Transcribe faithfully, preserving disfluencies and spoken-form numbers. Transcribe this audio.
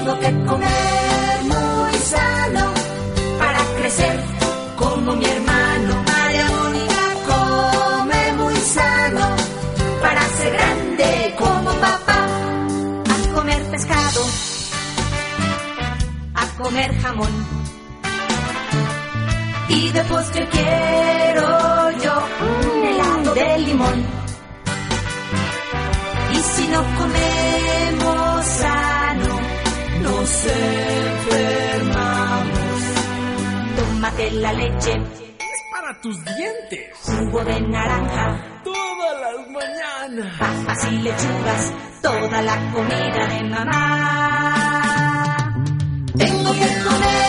Tengo que comer muy sano para crecer como mi hermano. María Mónica come muy sano para ser grande como papá. A comer pescado, a comer jamón, y de postre quiero yo un helado de limón. Y si no comemos sano, nos enfermamos. Tómate la leche, es para tus dientes. Jugo de naranja, todas las mañanas. Papas y lechugas, toda la comida de mamá. Tengo que comer